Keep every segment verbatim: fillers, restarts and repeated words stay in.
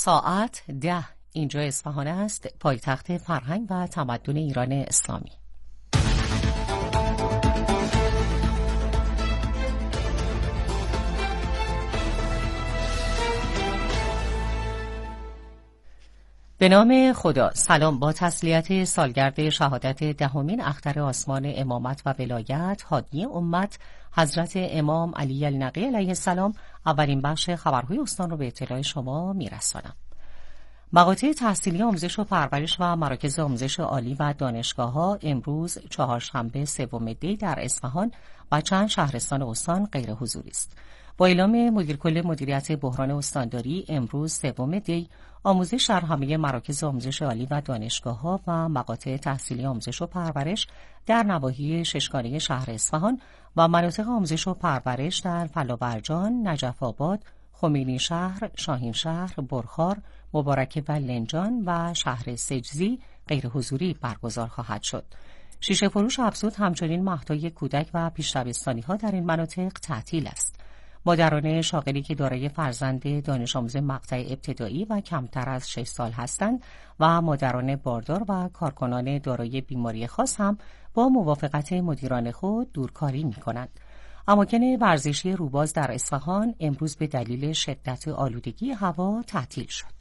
ساعت ده اینجا اصفهان است، پایتخت فرهنگ و تمدن ایران اسلامی. به نام خدا. سلام. با تسلیت سالگرد شهادت دهمین اختر آسمان امامت و ولایت هادی امت حضرت امام علی النقی علیه السلام، اولین بخش خبرهای استان رو به اطلاع شما میرسانم. مقاطع تحصیلی آموزش و پرورش و مراکز آموزش عالی و دانشگاه‌ها امروز چهارشنبه سوم دی در اصفهان و چند شهرستان استان غیر حضوری است. با اعلام مدیرکل مدیریت بحران استانداری امروز سوم دی، آموزش در همه مراکز آموزش عالی و دانشگاه‌ها و مقاطع تحصیلی آموزش و پرورش در نواحی ششگانه شهر اصفهان و مناطق آموزش و پرورش در فلاورجان، نجف آباد، خمینی شهر، شاهین شهر، برخار، مبارکه و لنجان و شهر سجزی غیر حضوری برگزار خواهد شد. شیشه فروش افزود همچنین مهدای کودک و پیش‌دبستانی‌ها در این مناطق تعطیل است. مادران شاغلی که دارای فرزند دانش آموز مقطع ابتدایی و کمتر از شش سال هستند و مادران باردار و کارکنان دارای بیماری خاص هم با موافقت مدیران خود دورکاری می‌کنند. اماکن ورزشی روباز در اصفهان امروز به دلیل شدت آلودگی هوا تعطیل شد.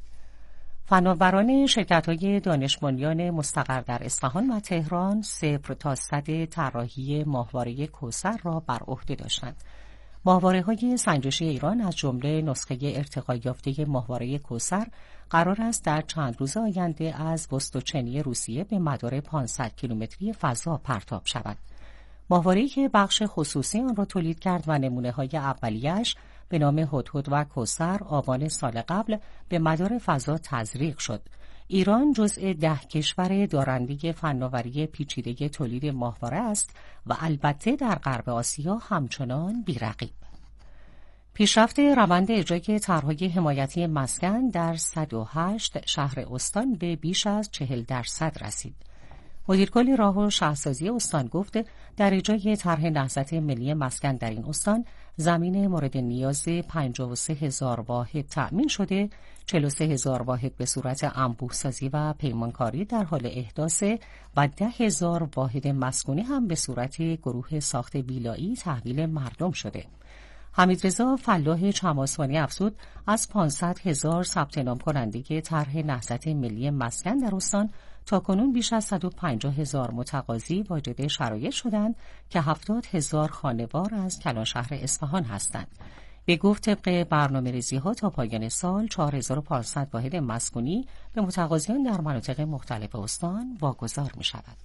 فناوران شرکت‌های دانش بنیان مستقر در اصفهان و تهران صفر تا صد طراحی ماهواره کوثر را بر عهده داشتند. ماهواره‌های سنجشی ایران از جمله نسخه ارتقا یافته ماهواره کوثر قرار است در چند روز آینده از وستوچنی روسیه به مدار پانصد کیلومتری فضا پرتاب شود. ماهواره‌ای که بخش خصوصی آن را تولید کرد و نمونه‌های اولیه‌اش به نام هدهد و کوثر آبان سال قبل به مدار فضا تزریق شد. ایران جزء ده کشور دارنده فناوری پیچیده تولید ماهواره است و البته در غرب آسیا همچنان بی‌رقیب. پیشرفت روند اجرای طرح‌های حمایتی مسکن در صد و هشت شهر استان به بیش از چهل درصد رسید. مدیرکل راه و شهرسازی استان گفت در اجرای طرح نهضت ملی مسکن در این استان زمین مورد نیاز پنجاه و سه هزار واحد تأمین شده، چهل و سه هزار واحد به صورت انبوه‌سازی و پیمانکاری در حال احداث و ده هزار واحد مسکونی هم به صورت گروه ساخت ویلایی تحویل مردم شده. حمیدرضا فلاح چماسوانی افزود از پانصد هزار ثبت نام کننده طرح نهضت ملی مسکن در استان تاکنون بیش از صد و پنجاه هزار متقاضی واجد شرایط شدند که هفتاد هزار خانوار از کلان شهر اصفهان هستند. به گفت طبق برنامه‌ریزی‌ها تا پایان سال چهار هزار و پانصد واحد مسکونی به متقاضیان در مناطق مختلف استان واگذار می‌شود.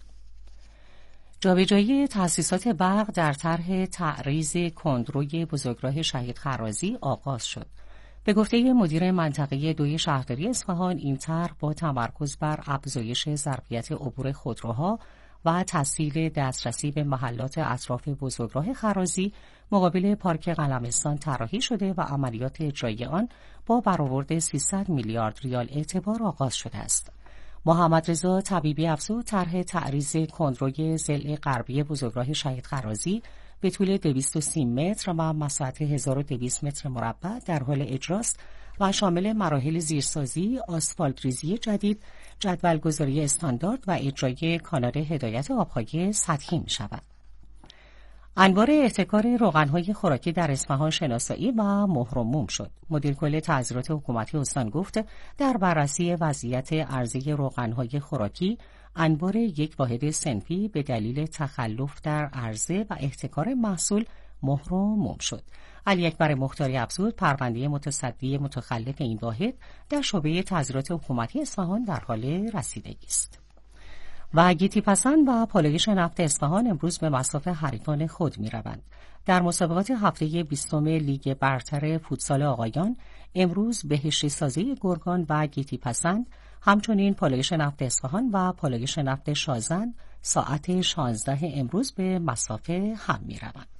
جابجایی تأسیسات برق در طرح تعریض کندروی بزرگراه شهید خرازی آغاز شد. به گفته مدیر منطقه دوی شهرداری اصفهان، این طرح با تمرکز بر افزایش ظرفیت عبور خودروها و تسهیل دسترسی به محلات اطراف بزرگراه خرازی مقابل پارک قلمستان طراحی شده و عملیات اجرایی آن با برآورد سیصد میلیارد ریال اعتبار آغاز شده است. محمد رضا طبیبی افزود طرح تعریض کندروی ضلع غربی بزرگراه شهید خرازی به طول دویست و سی متر و مساحت هزار و دویست متر مربع در حال اجراست و شامل مراحل زیرسازی، آسفالت ریزی جدید، جدولگذاری استاندارد و اجرای کانال هدایت آبهای سطحی می شود. انبار احتکار روغن‌های خوراکی در اصفهان شناسایی و مهر و موم شد. مدیرکل تعذیرات حکومتی استان گفت در بررسی وضعیت عرضه روغن‌های خوراکی انبار یک واحد صنفی به دلیل تخلف در عرضه و احتکار محصول مهر و موم شد. علی اکبر مختاری افزود پرونده متصدی متخلف این واحد در شعبه تعذیرات حکومتی اصفهان در حال رسیدگی است. و گیتی پسند و پالایش نفت اصفهان امروز به مصاف حریفان خود می روند. در مسابقات هفته بیستم لیگ برتر فوتسال آقایان امروز بهشتی سازی گرگان و گیتی پسند همچنین پالایش نفت اصفهان و پالایش نفت شازند ساعت شانزده امروز به مصافه هم می روند.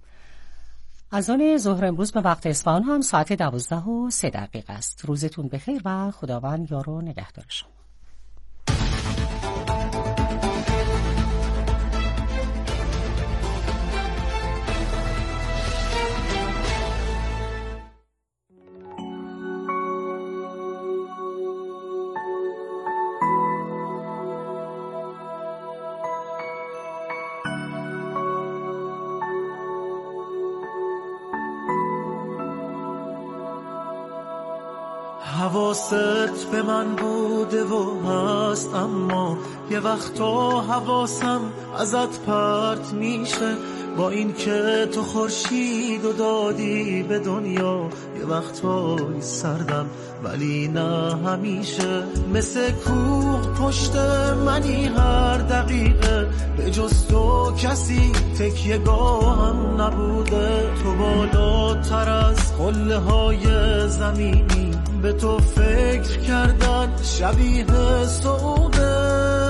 از آن ظهر امروز به وقت اصفهان هم ساعت دوازده و سه دقیقه است. روزتون بخیر و خداوند یار و نگهدار شما. حواست به من بوده و هست، اما یه وقتا حواسم ازت پرت میشه. با این که تو خورشید و دادی به دنیا، یه وقتایی سردم ولی نه همیشه. مثل کوه پشت منی هر دقیقه، به جز تو کسی تکیه گاهم نبوده. تو بالاتر از قله های زمینی، به تو فکر کردن شبیه سعوده.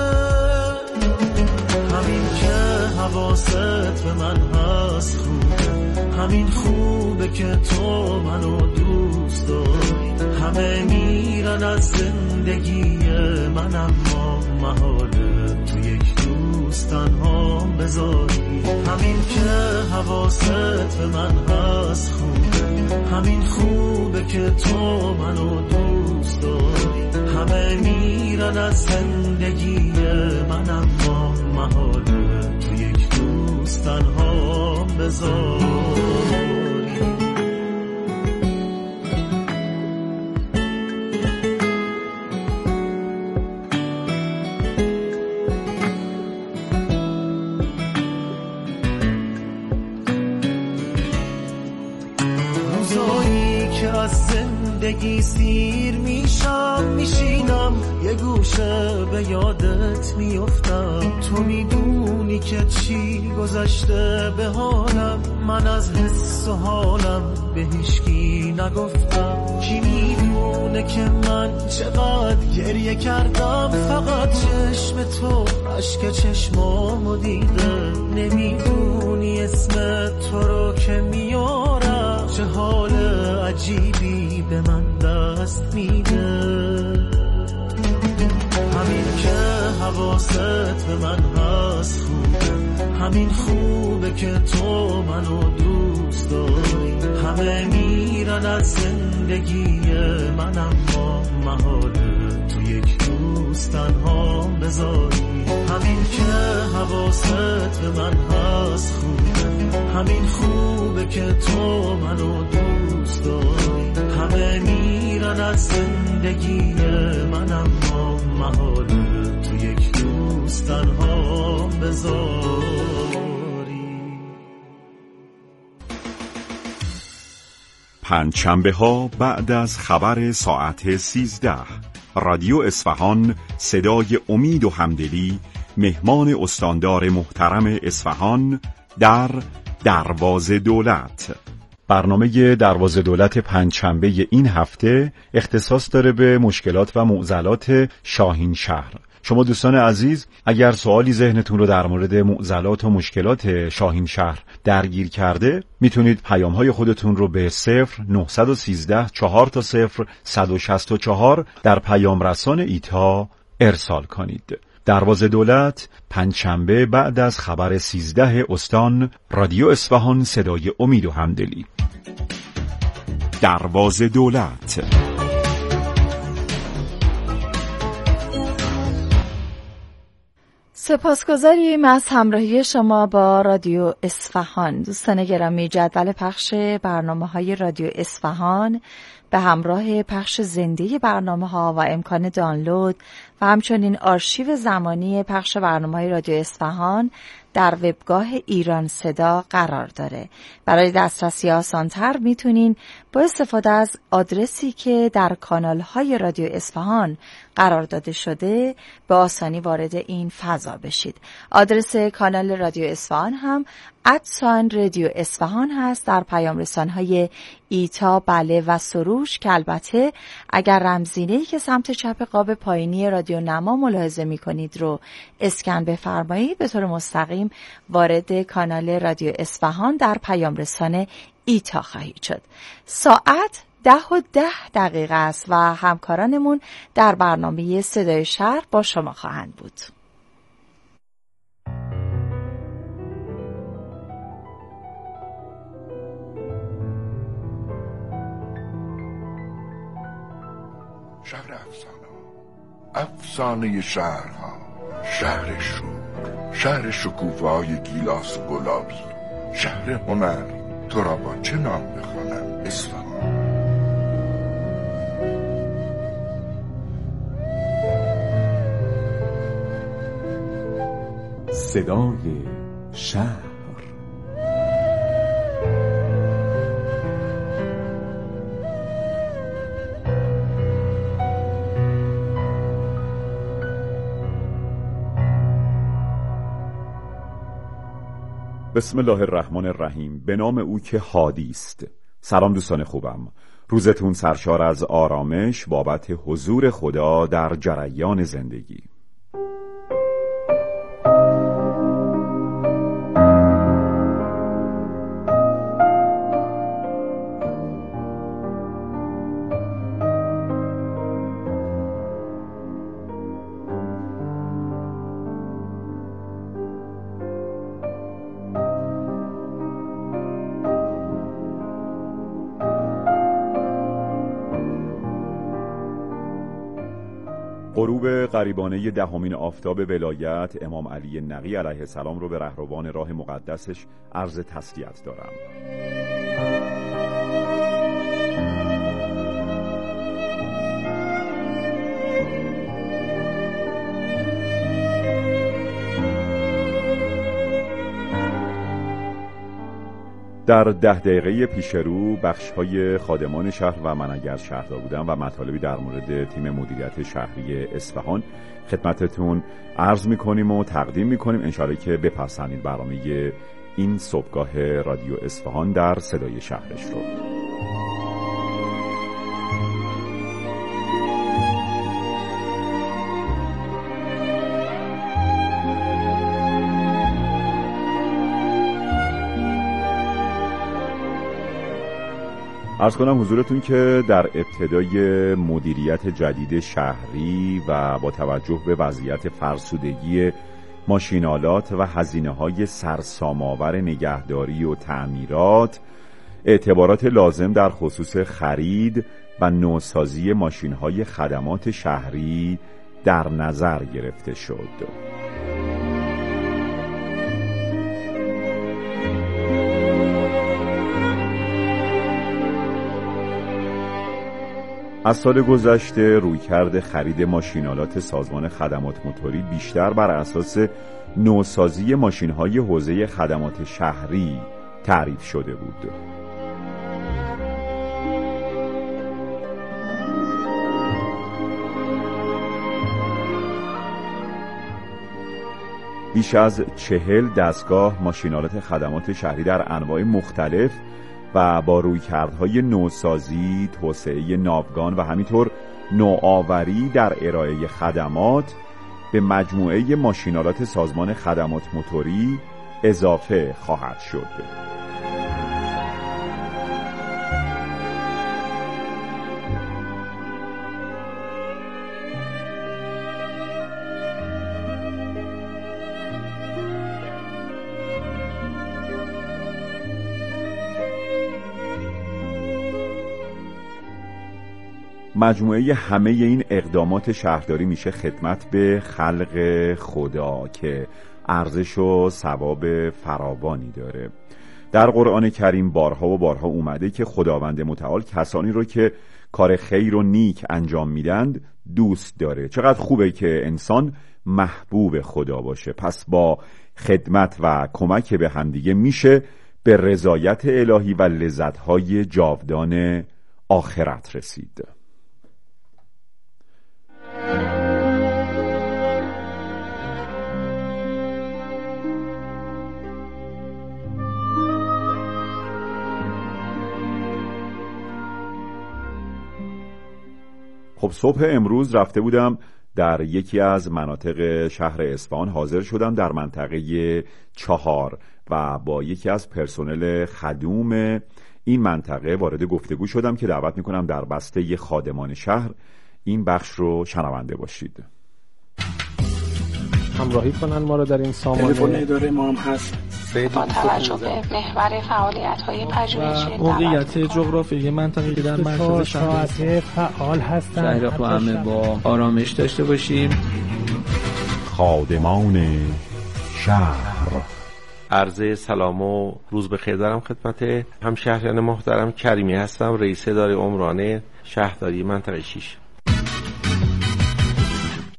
همین که حواست به من هست خوبه، همین خوبه که تو منو دوست داری. همه میرن از زندگی من، اما محاله تو یک دوست تنها بذاری. همین که حواست به من هست خوبه، همین خوبه که تو منو دوست داری. همه میرن از زندگی من، اما محاله تو یک دوست تنها بذاری. زندگی سیر میشم، میشینم یه گوشه به یادت میافتم. تو میدونی که چی گذشته به حالم، من از حس و حالم به هیچکی نگفتم. کی میدونه که من چقدر گریه کردم، فقط چشم تو اشک چشمامو دیده. نمیدونی اسم تو رو که میارم، چه حال عجیبی به من دست میده. همین که حواست به من هست خوبه، همین خوبه که تو منو دوست داری. همه میرن از زندگی من، اما محاله تو یک دوست تنها بذاری. همین که حواست به من هست خوبه، همین خوبه که تو منو دوست داری. همه میرن از زندگی من، اما محاله تو یک دوست تنها بذاری. پنجشنبه ها بعد از خبر ساعت سیزده، رادیو اصفهان صدای امید و همدلی مهمان استاندار محترم اصفهان در دروازه دولت. برنامه دروازه دولت پنجشنبه این هفته اختصاص داره به مشکلات و معضلات شاهین شهر. شما دوستان عزیز اگر سوالی ذهنتون رو در مورد معضلات و مشکلات شاهین شهر درگیر کرده، میتونید پیام‌های خودتون رو به صفر نهصد و سیزده چهار تا صفر صد و شصت و چهار در پیام رسان ایتا ارسال کنید. دروازه دولت پنجشنبه بعد از خبر سیزده استان، رادیو اصفهان صدای امید و همدلی. دروازه دولت. سپاسگزاریم از همراهی شما با رادیو اصفهان. دوستان گرامی، جدول پخش برنامه‌های رادیو اصفهان به همراه پخش زنده برنامه‌ها و امکان دانلود و همچنین آرشیو زمانی پخش برنامه‌های رادیو اصفهان در وبگاه ایران صدا قرار داره. برای دسترسی آسان‌تر میتونین با استفاده از آدرسی که در کانال‌های رادیو اصفهان قرار داده شده به آسانی وارد این فضا بشید. آدرس کانال رادیو اصفهان هم ادسان رادیو اصفهان هست در پیام رسان‌های ایتا، بله و سروش، که البته اگر رمزینه‌ای که سمت چپ قاب پایینی رادیو نما ملاحظه می‌کنید رو اسکن بفرمایید، به طور مستقیم وارد کانال رادیو اصفهان در پیام رسان ایتا خواهید شد. ساعت ده و ده دقیقه است و همکارانمون در برنامه صدای شهر با شما خواهند بود. شهر افسانه، افسانه شهرها، شهر شور، شهر شکوفه‌های گیلاس و گلابی، شهر هنر. تو را با چه نام بخوانم؟ اصفهان. صدای شهر. بسم الله الرحمن الرحیم. به نام او که هادی است. سلام دوستان خوبم، روزتون سرشار از آرامش بابت حضور خدا در جریان زندگی. غروب قریبانه دهمین آفتاب ولایت امام علی نقی علیه السلام رو به رهروان راه مقدسش عرض تسلیت دارم. در ده دقیقه پیش رو بخش‌های خادمان شهر و من اگر شهردار بودم و مطالبی در مورد تیم مدیریت شهری اصفهان خدمتتون عرض می‌کنیم و تقدیم می‌کنیم. انشاءالله که بپسندید برنامه این صبحگاه رادیو اصفهان در صدای شهرش رو. عرض کنم حضورتون که در ابتدای مدیریت جدید شهری و با توجه به وضعیت فرسودگی ماشینالات و هزینه‌های سرسام‌آور نگهداری و تعمیرات، اعتبارات لازم در خصوص خرید و نوسازی ماشین‌های خدمات شهری در نظر گرفته شد. از سال گذشته رویکرد خرید ماشینالات سازمان خدمات موتوری بیشتر بر اساس نوسازی ماشین‌های حوزه خدمات شهری تعریف شده بود. بیش از چهل دستگاه ماشینالات خدمات شهری در انواع مختلف و با رویکردهای نوسازی، توسعه ناوگان و همینطور نوآوری در ارائه خدمات به مجموعه ماشینالات سازمان خدمات موتوری اضافه خواهد شد. مجموعه همه این اقدامات شهرداری میشه خدمت به خلق خدا که ارزش و ثواب فراوانی داره. در قرآن کریم بارها و بارها اومده که خداوند متعال کسانی رو که کار خیر و نیک انجام میدند دوست داره. چقدر خوبه که انسان محبوب خدا باشه. پس با خدمت و کمک به همدیگه میشه به رضایت الهی و لذت‌های جاودان آخرت رسید. خب صبح امروز رفته بودم در یکی از مناطق شهر اصفهان، حاضر شدم در منطقه چهار و با یکی از پرسنل خدوم این منطقه وارد گفتگو شدم که دعوت میکنم در بسته خادمان شهر این بخش رو شنونده باشید. همراهی کنن ما رو در این سامانه. تلفن اداره ما هم هست. با توجه به محور فعالیت‌های پژوهشی موقعیت جغرافیایی منطقه‌ای که در مرکز شهر فعال هستند، شهر رو همه با آرامش داشته باشیم. خادمان شهر. عرض سلام و روز بخیر دارم خدمت همشهریان محترم. کریمی هستم، رئیس اداره عمران شهرداری منطقه شش.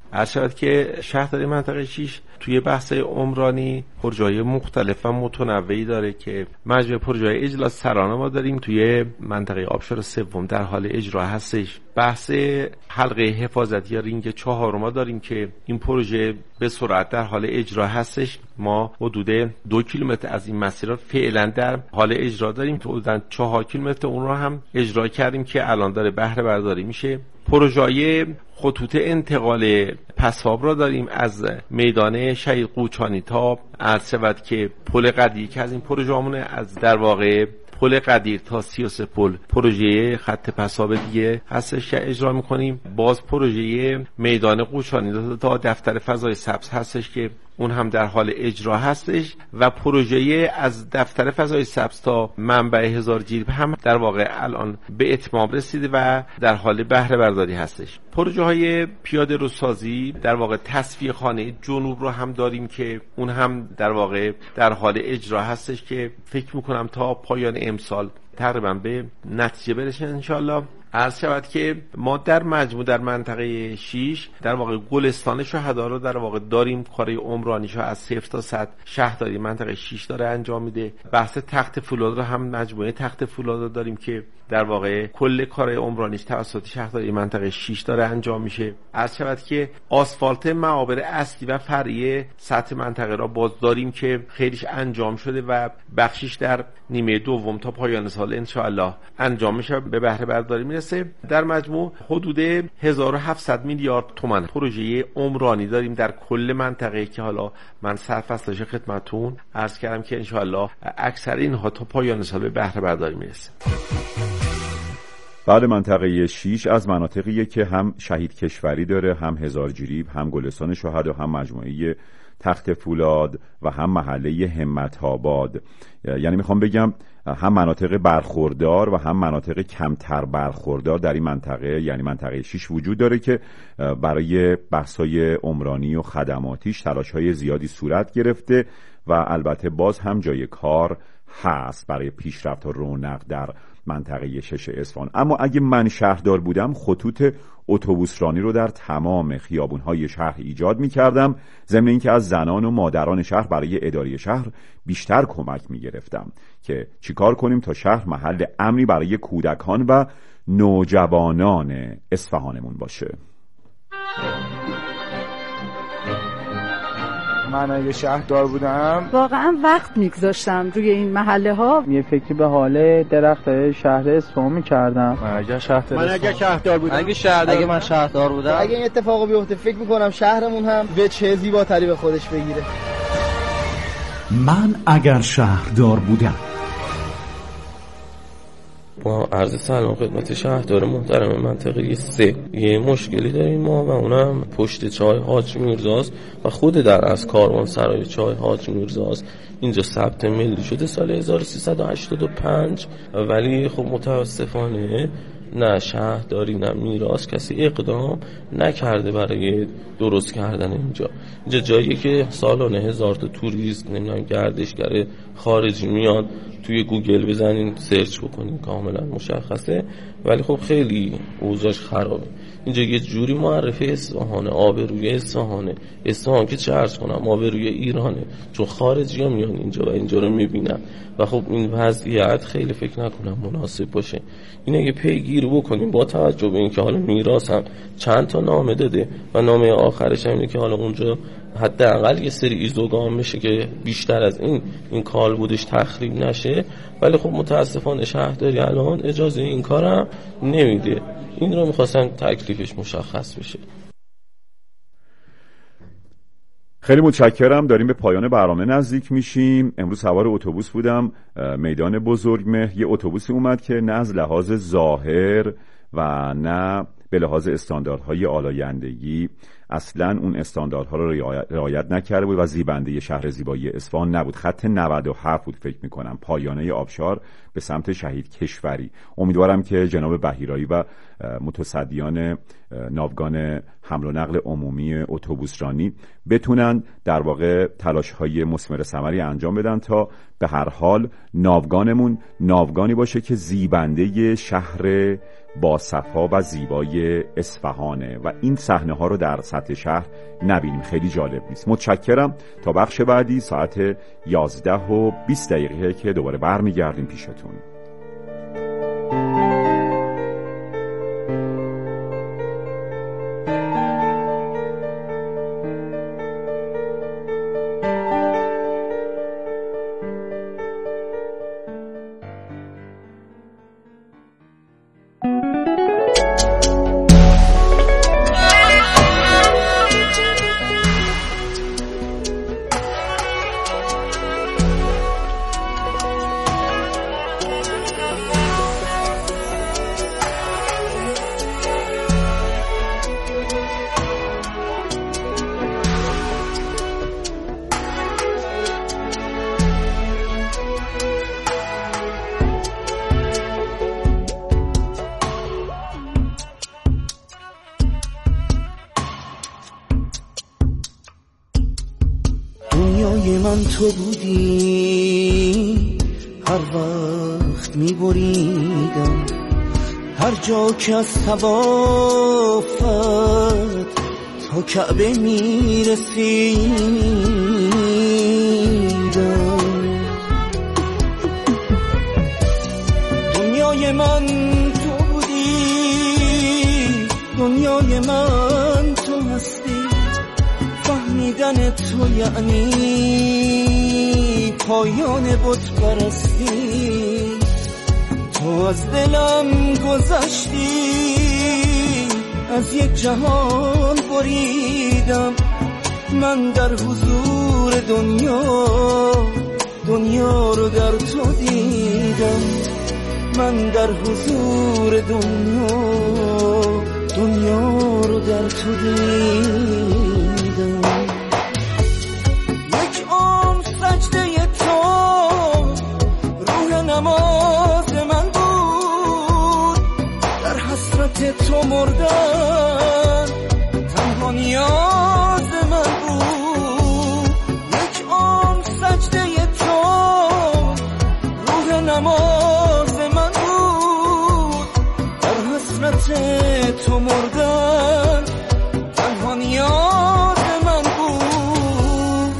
عرض شود که شهرداری منطقه شش توی بحث عمرانی پروژه‌های مختلف و متنوعی داره که مجموعه پروژه‌های اجلاس سرانه ما داریم توی منطقه آبشار سوم در حال اجرا هستش. بحث حلقه حفاظتی یا رینگ چهار ما داریم که این پروژه به سرعت در حال اجرا هستش. ما حدود دو کیلومتر از این مسیر فعلا در حال اجرا داریم، حدود چهار کیلومتر اون رو هم اجرا کردیم که الان داره بهره برداری میشه. پروژه‌های خطوط انتقال پساب را داریم از میدان شهید قوچانی تا عرض شود که پل قدیر که از این پروژه همونه، از در واقع پل قدیر تا سی و سه پل پروژه خط پساب دیگه هستش که اجرا میکنیم. باز پروژه میدان قوچانی تا دفتر فضای سبز هستش که اون هم در حال اجرا هستش و پروژه از دفتر فضای سبز تا منبع هزار جیب هم در واقع الان به اتمام رسیده و در حال بهره برداری هستش. پروژه های پیاده رو سازی در واقع تصفیه خانه جنوب رو هم داریم که اون هم در واقع در حال اجرا هستش که فکر میکنم تا پایان امسال تقریبا به نتیجه برسه انشالله. عرض شود که ما در مجموع در منطقه شش در واقع گلستان شهدا رو در واقع داریم، کارهای عمرانیشو از صفر تا صد شهرداری منطقه شش داره انجام میده. بحث تخت فولاد رو هم مجموعه تخت فولاد رو داریم که در واقع کل کارهای عمرانیش توسط شهرداری منطقه شش داره انجام میشه. عرض شود که آسفالت معابر اصلی و فرعی سطح منطقه را باز داریم که خیلیش انجام شده و بخشش در نیمه دوم تا پایان سال ان شاء الله انجام میشه، به بهره برداری میرسه. در مجموع حدود هزار و هفتصد میلیارد تومان پروژه عمرانی داریم در کل منطقه که حالا من سرفصلش خدمتتون عرض کردم که ان شاء الله اکثر اینها تا پایان سال به بهره برداری میرسه. بعد منطقه شش از مناطقیه که هم شهید کشوری داره، هم هزار جریب، هم گلستان شهدا، هم مجموعه تخت فولاد و هم محله همت آباد. یعنی میخوام بگم هم مناطق برخوردار و هم مناطق کمتر برخوردار در این منطقه یعنی منطقه شش وجود داره که برای بحث‌های عمرانی و خدماتیش تلاش‌های زیادی صورت گرفته و البته باز هم جای کار هست برای پیشرفت و رونق در منطقه شش اصفهان. اما اگه من شهردار بودم خطوط اتوبوسرانی رو در تمام خیابون‌های شهر ایجاد می‌کردم، ضمن اینکه از زنان و مادران شهر برای اداره شهر بیشتر کمک می‌گرفتم که چیکار کنیم تا شهر محل امنی برای کودکان و نوجوانان اصفهانمون باشه. من اگه شهردار بودم واقعا وقت میگذاشتم روی این محله ها، یه فکری به حال درخت شهر اصفهان میکردم. من اگه شهردار من اگه شهردار بودم اگه شهردار اگه من شهردار بودم اگه این اتفاق بیفته فکر میکنم شهرمون هم به چه زیباتری به خودش بگیره. من اگر شهردار بودم. با عرض سلام خدمت شهردار محترم منطقه سه. یه مشکلی داریم ما و اونم پشت چای حاج میرزاست و خود در از کاروان سرای چای حاج میرزاست. اینجا ثبت ملی شده سال هزار و سیصد و هشتاد و پنج ولی خب متاسفانه نه شهرداری نه میراث کسی اقدام نکرده برای درست کردن اینجا. اینجا جایی که سالانه هزار تا توریست نمیدونم گردشگر خارجی میاد، توی گوگل بزنین سرچ بکنین کاملا مشخصه، ولی خب خیلی اوضاعش خرابه. اینجا یه جوری معرفه اصفهانه، آبروی اصفهانه، اصفهان که چه عرض کنم آبروی ایرانه، چون خارجی ها میان اینجا و اینجا رو میبینن و خب این وضعیت خیلی فکر نکنم مناسب باشه. این اگه پیگیری بکنیم با توجه به اینکه حالا میراث هم چند تا نامه داده و نامه آخرش هم اینه که حالا اونجا حداقل یه سری ایزوگام بشه که بیشتر از این این کال بودش تخریب نشه، ولی خب متاسفانه شهرداری الان اجازه این کارم نمیده. این رو میخواستن تکلیفش مشخص بشه. خیلی متشکرم. داریم به پایان برنامه نزدیک میشیم. امروز سوار اتوبوس بودم میدان بزرگمهر. یه اتوبوسی اومد که نه از لحاظ ظاهر و نه به لحاظ استانداردهای آلایندگی اصلا اون استانداردها رو رعایت نکرده بود و زیبنده شهر زیبایی اصفهان نبود. خط نود و هفت بود فکر میکنم، پایانه آبشار به سمت شهید کشوری. امیدوارم که جناب بهیرایی و متصدیان ناوگان حمل و نقل عمومی اتوبوسرانی بتونن در واقع تلاش‌های مثمر ثمری انجام بدن تا به هر حال ناوگانمون ناوگانی باشه که زیبنده شهر با صفا و زیبای اصفهانه و این صحنه ها رو در سطح سطح شهر نبینیم. خیلی جالب نیست. متشکرم. تا بخش بعدی ساعت یازده و بیست دقیقه که دوباره برمیگردیم پیشتون. دنیای من تو بودی، هر وقت می‌بریدم هر جا که از طوافت تا کعبه میرسیدم. دنیای من تو بودی، دنیای من تو هستی، فهمیدن تو یعنی پایان بت پرستی. تو از دلم گذشتی، از یک جهان بریدم، من در حضور دنیا دنیا رو در تو دیدم، من در حضور دنیا دنیا رو در تو دیدم. یک عمر سجده تو روح نماز من بود، در حسرت تو مردن تنها نیاز من بود. یک عمر سجده تو روح نماز من بود، در حسرت تو مردن تنها نیاز من بود.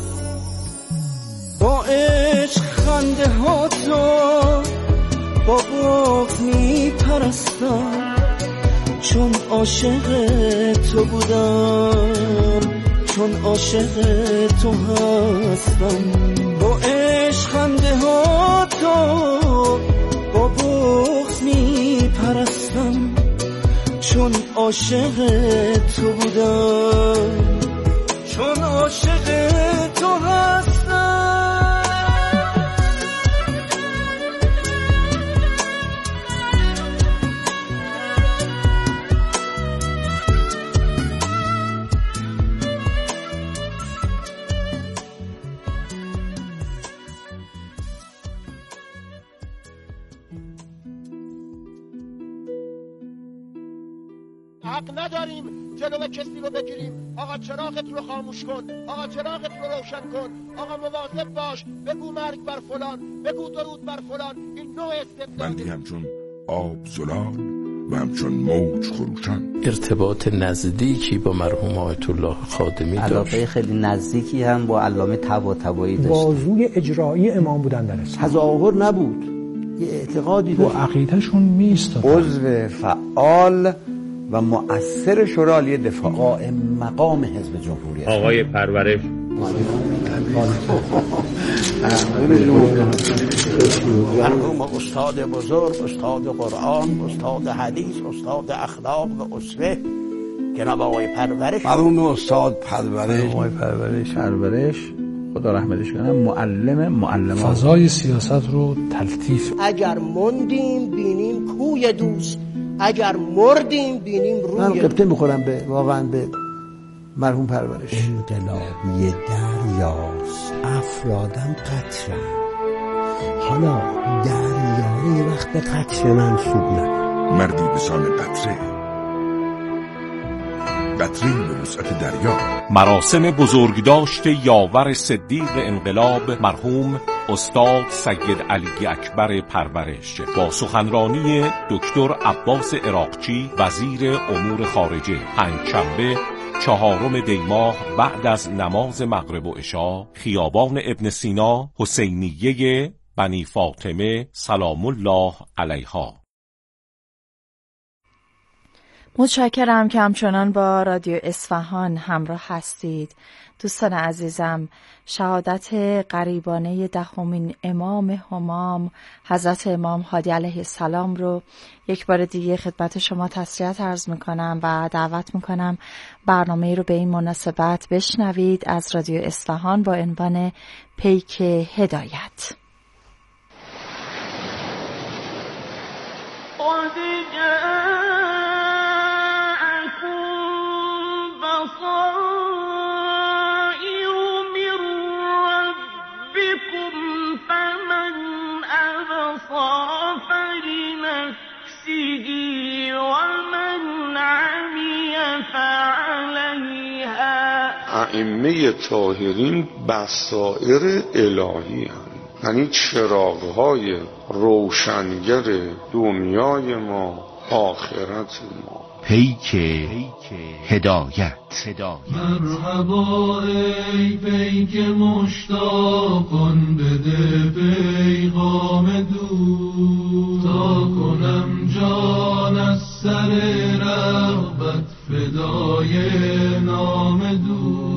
با عشق خنده ها تو با بغض می پرستم، چون عاشق تو بودم، چون عاشق تو هستم. با عشق خنده ها تو با بغض می پرستم، چون عاشق تو بودم، چون عاشق تو هستم. حق نداریم جلو کسی رو بگیریم آقا چراغت رو خاموش کن، آقا چراغت رو روشن کن، آقا مواظب باش، بگو مرگ بر فلان، بگو درود بر فلان. این نوع استبداد. بندی همچون آب زلال و همچون موج خروشان ارتباط نزدیکی با مرحوم آیت الله خادمی داشت. علاقه خیلی نزدیکی هم با علامه طباطبایی داشت. بازوی اجرایی امام بودن در اسلام. تظاهر نبود، یه اعتقادی با عقیدهشون می‌ایستاد. عضو فعال و مؤثر شورای دفاع، قائم مقام حزب جمهوری اسلامی. آقای پرورش مرحوم استاد بزرگ، استاد قرآن، استاد حدیث، استاد اخلاق و اسوه جناب آقای پرورش. مرحوم استاد پرورش آقای پرورش پرورش خدا رحمتش کنه، معلم معلمان فضای سیاست رو تلطیف. اگر موندیم بینیم کوی دوست، اگر مردیم بینیم روی. من قبطه میخورم به واقعا به مرحوم پرورش. انقلابی دریاست، افرادم قطرن، حالا دریا یه وقت به قطر منصوب نکن. مردی به سان قطره، قطره به وسعت دریا. مراسم بزرگداشت یاور صدیق انقلاب مرحوم استاد سید علی اکبر پرورش با سخنرانی دکتر عباس عراقچی وزیر امور خارجه، پنجشنبه چهارم دیماه بعد از نماز مغرب و عشا، خیابان ابن سینا، حسینیه بنی فاطمه سلام الله علیها. متشکرم که همچنان با رادیو اصفهان همراه هستید. دوستان عزیزم، شهادت غریبانه دهمین امام همام حضرت امام هادی علیه السلام رو یک بار دیگه خدمت شما تسلیت عرض میکنم و دعوت میکنم برنامه رو به این مناسبت بشنوید از رادیو اصفهان با عنوان پیک هدایت. ائمه طاهرین بصائر الهی هستند، یعنی چراغ‌های روشنگر دنیای ما، آخرت ما. پیک هدایت. مرحبا ای پیک مشتاقان، بده پیغام دور تا کنم جان از سر رغبت فدای نام دور.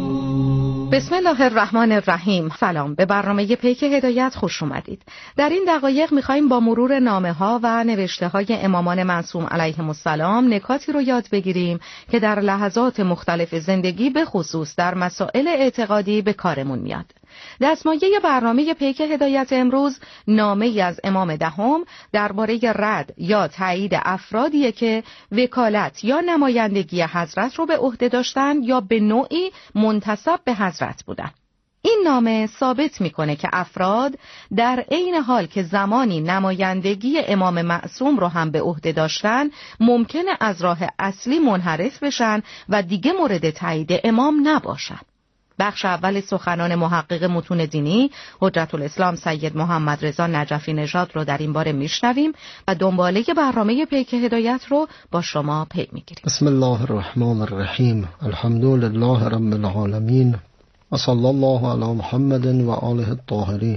بسم الله الرحمن الرحیم. سلام، به برنامه پیک هدایت خوش اومدید. در این دقایق میخوایم با مرور نامه ها و نوشته های امامان معصوم علیهم السلام نکاتی رو یاد بگیریم که در لحظات مختلف زندگی به خصوص در مسائل اعتقادی به کارمون میاد. دستمایه برنامه پیک هدایت امروز نامه‌ای از امام دهم درباره رد یا تایید افرادیه که وکالت یا نمایندگی حضرت رو به عهده داشتن یا به نوعی منتسب به حضرت بودن. این نامه ثابت میکنه که افراد در عین حال که زمانی نمایندگی امام معصوم رو هم به عهده داشتن، ممکنه از راه اصلی منحرف بشن و دیگه مورد تایید امام نباشن. بخش اول سخنان محقق متون دینی حجت الاسلام سید محمد رضا نجفی نژاد رو در این باره میشنویم و دنباله برنامه پیک هدایت رو با شما پی میگیریم. بسم الله الرحمن الرحیم. الحمد لله رب العالمین و صلی الله علی محمد و آله الطاهرین.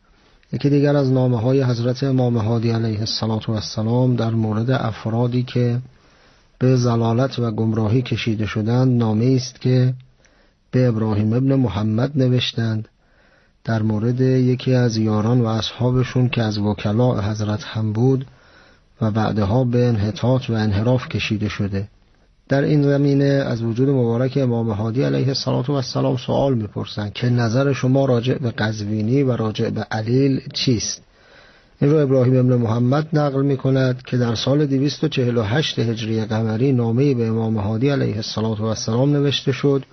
یکی دیگر از نامه های حضرت امام هادی علیه السلام در مورد افرادی که به ضلالت و گمراهی کشیده شدند نامه است که به ابراهیم ابن محمد نوشتند در مورد یکی از یاران و اصحابشون که از وکلاء حضرت هم بود و بعدها به انحطاط و انحراف کشیده شده. در این زمینه از وجود مبارک امام هادی علیه السلام سوال میپرسند که نظر شما راجع به قزوینی و راجع به علیل چیست؟ این رو ابراهیم ابن محمد نقل میکند که در سال دویست و چهل و هشت هجری قمری نامه‌ای به امام هادی علیه السلام نوشته شد: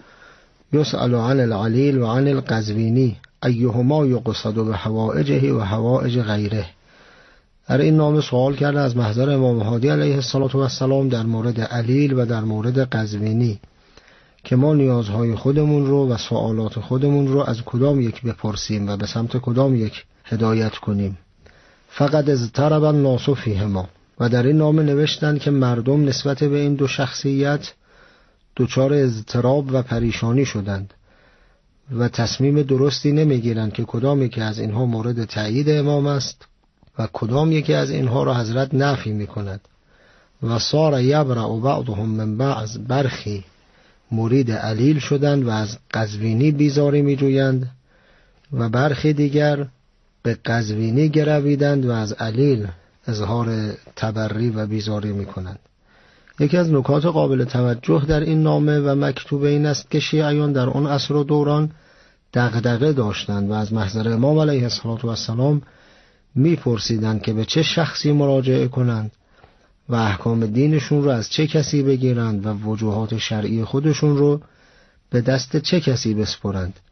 یسأل عن العلیل و عن القزوینی ایهما یقصد به حوائجه و حوائج غیره. در این نامه سوال کرده از محضر امام هادی علیه السلام در مورد علیل و در مورد قزوینی که ما نیازهای خودمون رو و سوالات خودمون رو از کدام یک بپرسیم و به سمت کدام یک هدایت کنیم. فقط اضطرب الناس فیهما. و در این نامه نوشتند که مردم نسبت به این دو شخصیت دچار اضطراب و پریشانی شدند و تصمیم درستی نمیگیرند که کدام یکی از اینها مورد تایید امام است و کدام یکی از اینها را حضرت نفی میکند. و صار یبرأ بعضهم من بعض. برخی مرید علیل شدند و از قزوینی بیزاری میجویند و برخی دیگر به قزوینی گرویدند و از علیل اظهار تبری و بیزاری میکنند. یکی از نکات قابل توجه در این نامه و مکتوب این است که شیعیان در آن عصر و دوران دغدغه داشتند و از محضر امام علیه السلام میپرسیدند که به چه شخصی مراجعه کنند و احکام دینشون رو از چه کسی بگیرند و وجوهات شرعی خودشون رو به دست چه کسی بسپرند.